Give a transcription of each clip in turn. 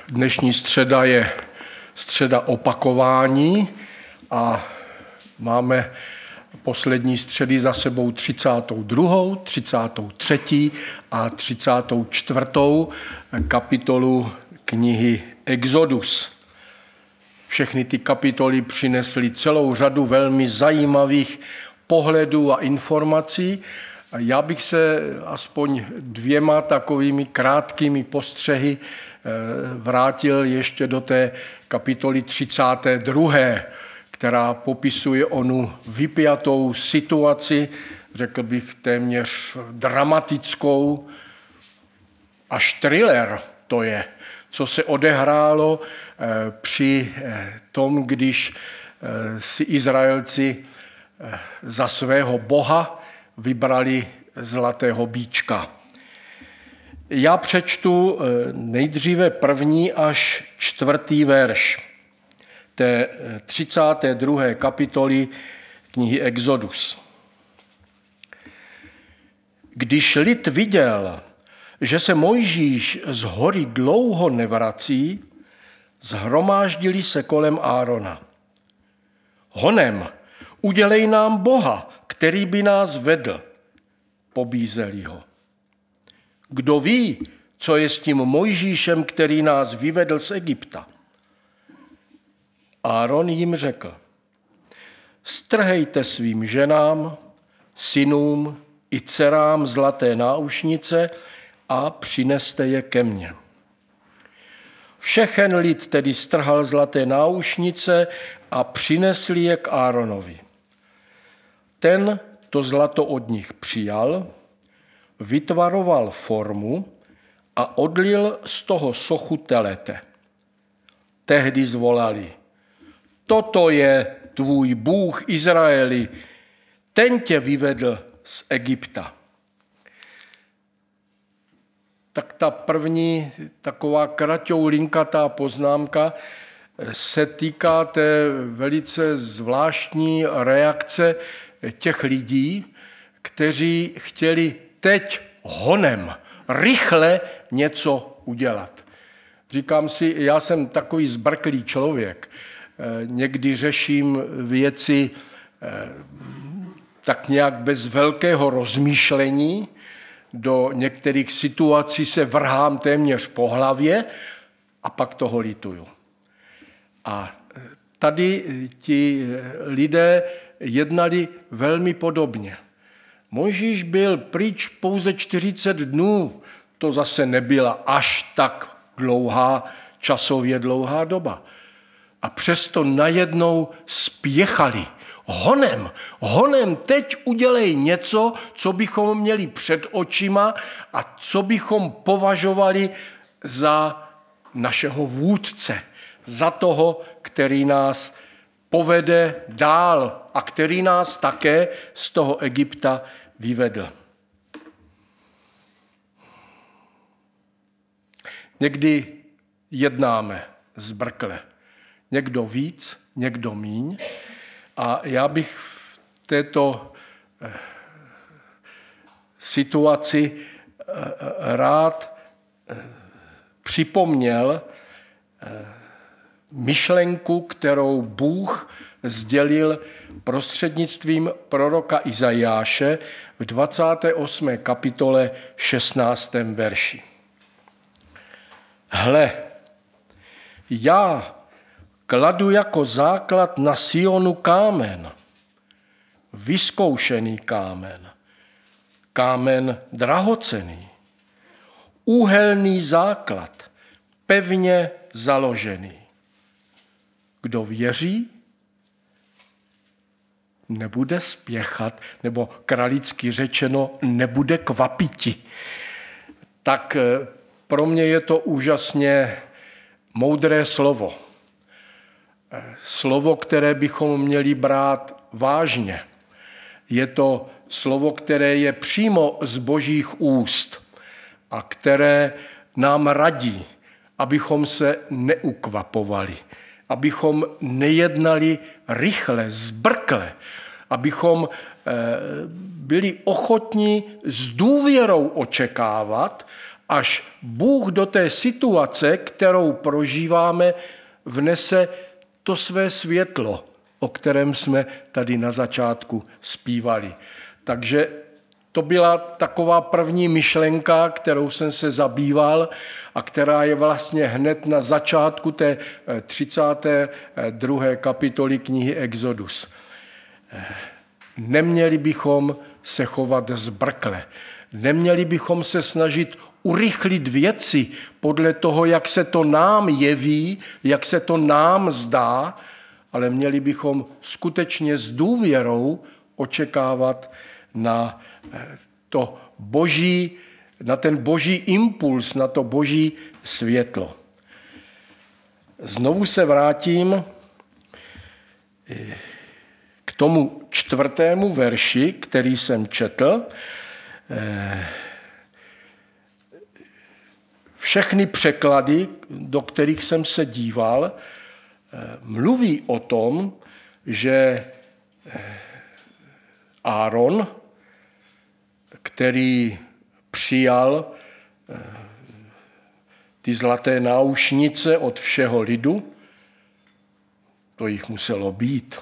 Dnešní středa je středa opakování a máme poslední středy za sebou 32., 33. a 34. kapitolu knihy Exodus. Všechny ty kapitoly přinesly celou řadu velmi zajímavých pohledů a informací. Já bych se aspoň 2 takovými krátkými postřehy vrátil ještě do té kapitoly 32., která popisuje onu vypjatou situaci, řekl bych téměř dramatickou, až thriller to je, co se odehrálo při tom, když si Izraelci za svého boha vybrali zlatého býčka. Já přečtu nejdříve 1. až 4. verš té 32. kapitoly knihy Exodus. Když lid viděl, že se Mojžíš z hory dlouho nevrací, shromáždili se kolem Árona. Honem, udělej nám Boha, který by nás vedl, pobízeli ho. Kdo ví, co je s tím Mojžíšem, který nás vyvedl z Egypta? Áron jim řekl, strhejte svým ženám, synům i dcerám zlaté náušnice a přineste je ke mně. Všechen lid tedy strhal zlaté náušnice a přinesli je k Áronovi. Ten to zlato od nich přijal, vytvaroval formu a odlil z toho sochu telete. Tehdy zvolali, toto je tvůj Bůh Izraeli, ten tě vyvedl z Egypta. Tak ta první taková kraťoulinkatá poznámka se týká té velice zvláštní reakce těch lidí, kteří chtěli teď honem, rychle něco udělat. Říkám si, já jsem takový zbrklý člověk. Někdy řeším věci tak nějak bez velkého rozmýšlení. Do některých situací se vrhám téměř po hlavě a pak toho lituju. A tady ti lidé jednali velmi podobně. Mojžíš byl pryč pouze 40 dnů, to zase nebyla až tak časově dlouhá doba. A přesto najednou spěchali. Honem, teď udělej něco, co bychom měli před očima a co bychom považovali za našeho vůdce, za toho, který nás povede dál a který nás také z toho Egypta vyvedl. Někdy jednáme zbrkle. Někdo víc, někdo míň. A já bych v této situaci rád připomněl myšlenku, kterou Bůh sdělil prostřednictvím proroka Izajáše v 28. kapitole 16. verši. Hle, já kladu jako základ na Sionu kámen, vyzkoušený kámen, kámen drahocenný, úhelný základ, pevně založený. Kdo věří, nebude spěchat, nebo kralicky řečeno, nebude kvapiti. Tak pro mě je to úžasně moudré slovo. Slovo, které bychom měli brát vážně. Je to slovo, které je přímo z Božích úst a které nám radí, abychom se neukvapovali, abychom nejednali rychle, zbrkle, abychom byli ochotní s důvěrou očekávat až Bůh do té situace, kterou prožíváme, vnese to své světlo, o kterém jsme tady na začátku zpívali. Takže to byla taková první myšlenka, kterou jsem se zabýval a která je vlastně hned na začátku té 32. kapitoly knihy Exodus. Neměli bychom se chovat zbrkle. Neměli bychom se snažit urychlit věci podle toho, jak se to nám jeví, jak se to nám zdá, ale měli bychom skutečně s důvěrou očekávat na ten boží impuls, na to boží světlo. Znovu se vrátím k tomu 4. verši, který jsem četl. Všechny překlady, do kterých jsem se díval, mluví o tom, že Áron, který přijal ty zlaté náušnice od všeho lidu, to jich muselo být.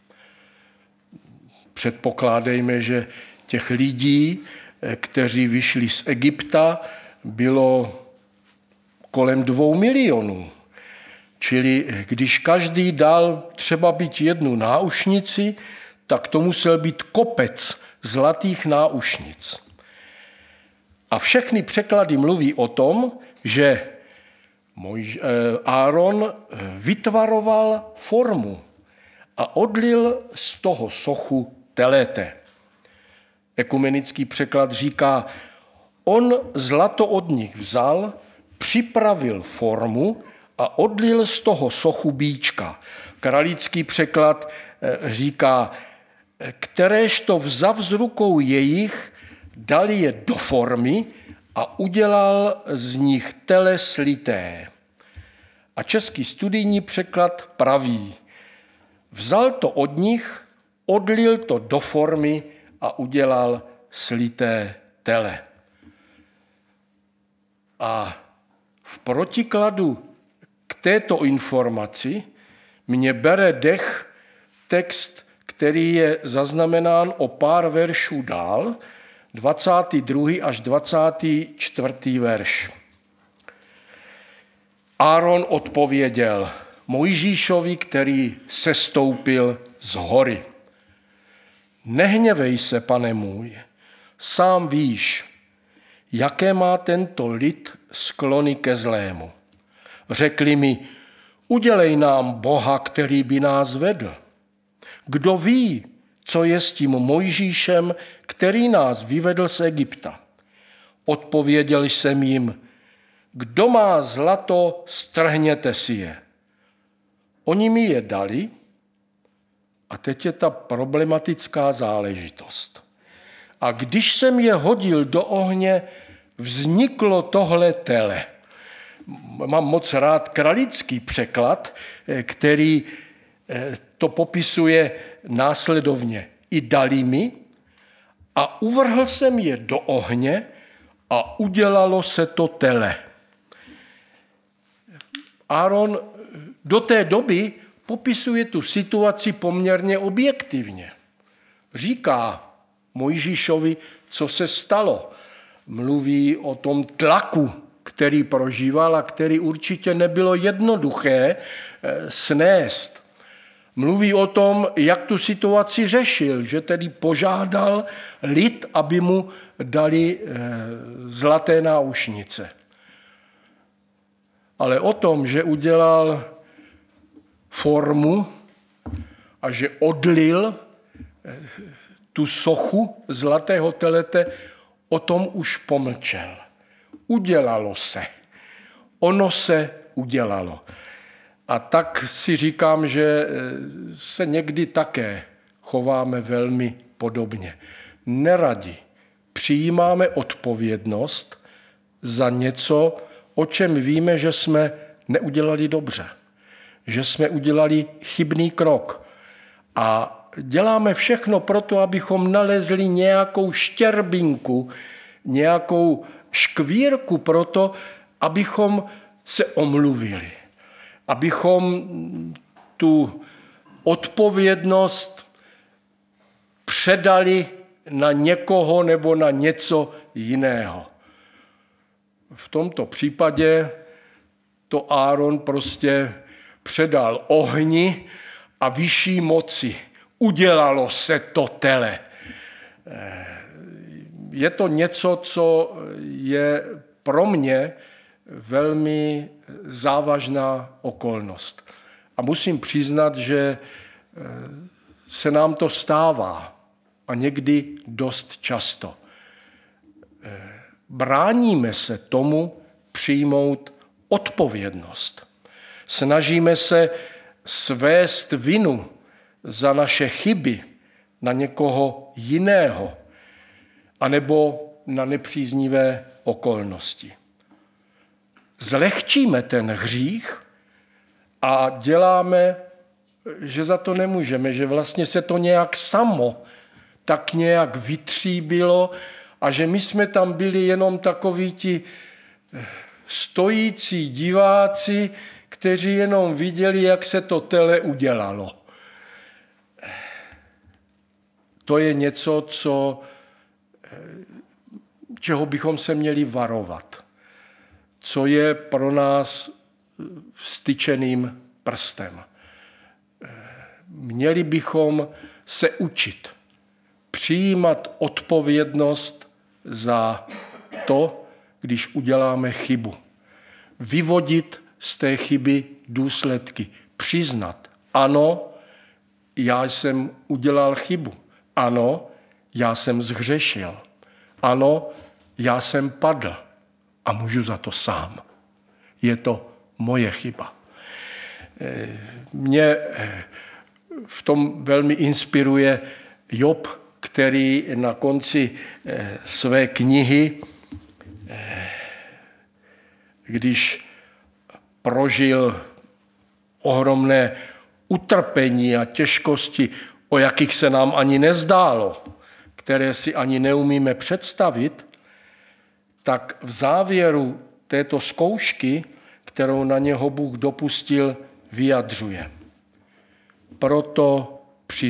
Předpokládejme, že těch lidí, kteří vyšli z Egypta, bylo kolem 2 milionů. Čili když každý dal třeba být 1 náušnici, tak to musel být kopec zlatých náušnic. A všechny překlady mluví o tom, že Áron vytvaroval formu a odlil z toho sochu telete. Ekumenický překlad říká, on zlato od nich vzal, připravil formu a odlil z toho sochu býčka. Kralický překlad říká, kteréžto vzav z rukou jejich, dal je do formy a udělal z nich tele slité. A český studijní překlad praví, vzal to od nich, odlil to do formy a udělal slité tele. A v protikladu k této informaci mě bere dech text, který je zaznamenán o pár veršů dál, 22. až 24. verš. Áron odpověděl Mojžíšovi, který sestoupil z hory. Nehněvej se, pane můj, sám víš, jaké má tento lid sklony ke zlému. Řekli mi, udělej nám Boha, který by nás vedl. Kdo ví, co je s tím Mojžíšem, který nás vyvedl z Egypta? Odpověděl jsem jim, kdo má zlato, strhněte si je. Oni mi je dali a teď je ta problematická záležitost. A když jsem je hodil do ohně, vzniklo tohle tele. Mám moc rád kralický překlad, který to popisuje následovně. I dali mi a uvrhl jsem je do ohně a udělalo se to tele. Áron do té doby popisuje tu situaci poměrně objektivně. Říká Mojžíšovi, co se stalo. Mluví o tom tlaku, který prožíval a který určitě nebylo jednoduché snést. Mluví o tom, jak tu situaci řešil, že tedy požádal lid, aby mu dali zlaté náušnice. Ale o tom, že udělal formu a že odlil tu sochu zlatého telete, o tom už pomlčel. Udělalo se. Ono se udělalo. A tak si říkám, že se někdy také chováme velmi podobně. Neradi přijímáme odpovědnost za něco, o čem víme, že jsme neudělali dobře, že jsme udělali chybný krok. A děláme všechno proto, abychom nalezli nějakou štěrbinku, nějakou škvírku pro to, abychom se omluvili. Abychom tu odpovědnost předali na někoho nebo na něco jiného. V tomto případě to Áron prostě předal ohni a vyšší moci. Udělalo se to tele. Je to něco, co je pro mě velmi závažná okolnost. A musím přiznat, že se nám to stává a někdy dost často. Bráníme se tomu přijmout odpovědnost. Snažíme se svést vinu za naše chyby na někoho jiného anebo na nepříznivé okolnosti. Zlehčíme ten hřích a děláme, že za to nemůžeme, že vlastně se to nějak samo tak nějak vytříbilo a že my jsme tam byli jenom takoví ti stojící diváci, kteří jenom viděli, jak se to tele udělalo. To je něco, čeho bychom se měli varovat. Co je pro nás vztyčeným prstem. Měli bychom se učit přijímat odpovědnost za to, když uděláme chybu. Vyvodit z té chyby důsledky. Přiznat, ano, já jsem udělal chybu. Ano, já jsem zhřešil. Ano, já jsem padl a můžu za to sám. Je to moje chyba. Mě v tom velmi inspiruje Job, který na konci své knihy, když prožil ohromné utrpení a těžkosti, o jakých se nám ani nezdálo, které si ani neumíme představit, tak v závěru této zkoušky, kterou na něho Bůh dopustil, vyjadřuje. Proto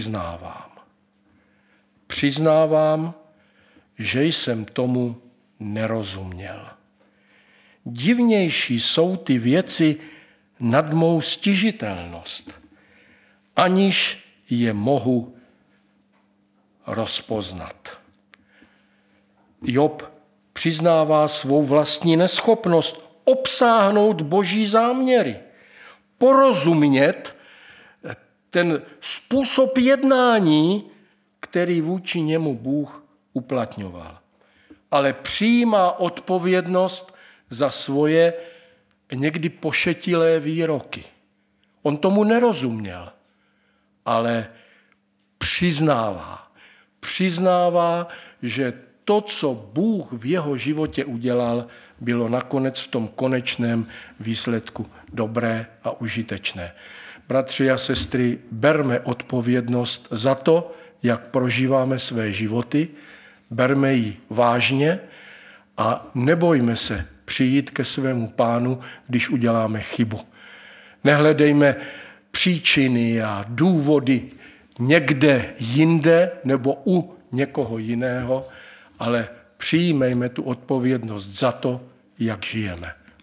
přiznávám, že jsem tomu nerozuměl. Divnější jsou ty věci nad mou stižitelnost, aniž je mohu rozpoznat. Job přiznává svou vlastní neschopnost obsáhnout Boží záměry, porozumět ten způsob jednání, který vůči němu Bůh uplatňoval. Ale přijímá odpovědnost za svoje někdy pošetilé výroky. On tomu nerozuměl, ale přiznává, že to, co Bůh v jeho životě udělal, bylo nakonec v tom konečném výsledku dobré a užitečné. Bratři a sestry, berme odpovědnost za to, jak prožíváme své životy, berme ji vážně a nebojme se přijít ke svému Pánu, když uděláme chybu. Nehledejme příčiny a důvody někde jinde nebo u někoho jiného, ale přijmejme tu odpovědnost za to, jak žijeme.